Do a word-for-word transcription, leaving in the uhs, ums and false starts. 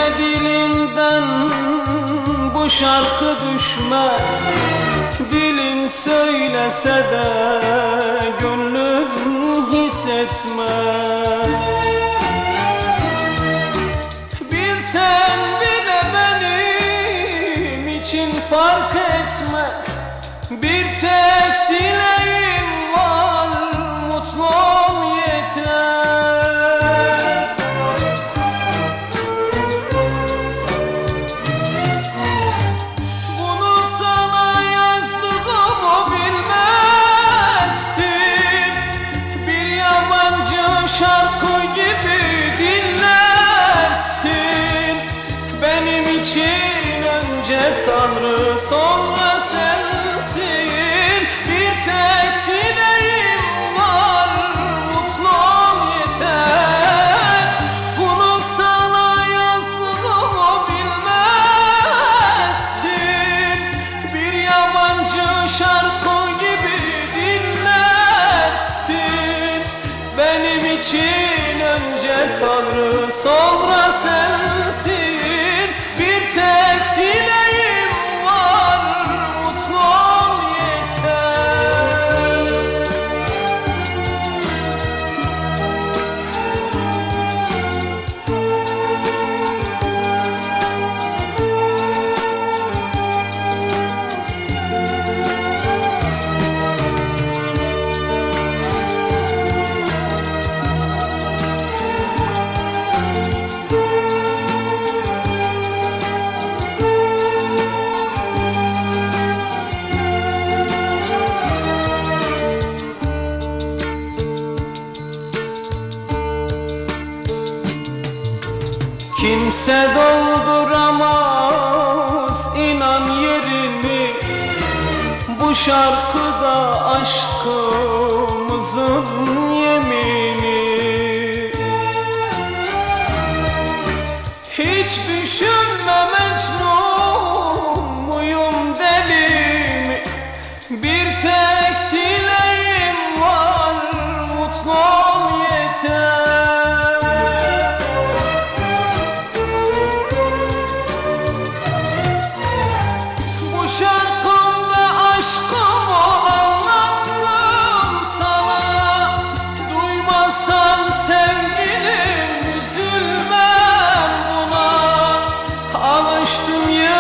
Yine dilinden bu şarkı düşmez, dilin söylese de gönlün hissetmez. Bilsen bile benim için fark etmez, bir tek dileğim var, mutlu ol yeter. Bunu sana yazdığımı bilmezsin, bir yabancı şarkı gibi dinlersin. Benim için önce Tanrı, sonra sensin. Bir tek dileğim var, mutlu ol yeter. Bunu sana yazdığımı bilmezsin, bir yabancı şarkı gibi dinlersin. Benim için önce Tanrı, sonra sensin. Bir tek dileğim var, mutlu ol yeter. Kimse dolduramaz inan yerini, bu şarkıda aşkımızın yemini. Hiç düşünme Mecnun muyum, deli mi? Bir tek dileğim var, mutlu ol yeter. Bu şarkımda aşkımı anlattım sana, duymazsan sevgilim üzülmem buna. Alıştım ya